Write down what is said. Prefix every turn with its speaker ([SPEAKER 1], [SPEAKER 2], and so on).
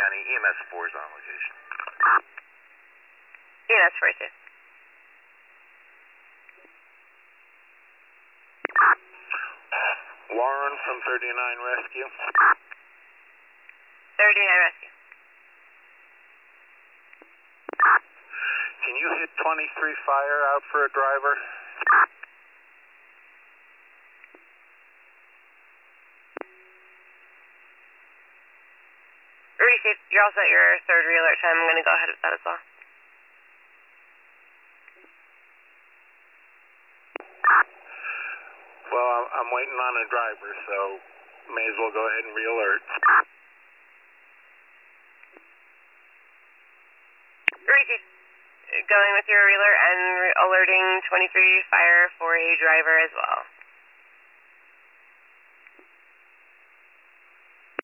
[SPEAKER 1] County, EMS 4 is on location.
[SPEAKER 2] EMS 42.
[SPEAKER 1] Warren from 39 Rescue.
[SPEAKER 2] 39 Rescue.
[SPEAKER 1] Can you hit 23 Fire out for a driver?
[SPEAKER 2] Received. You're also at your third re-alert time. I'm going to go ahead with that as well.
[SPEAKER 1] Well, I'm waiting on a driver, so may as well go ahead and re-alert.
[SPEAKER 2] Received. Going with your re-alert and alerting 23 Fire for a driver as well.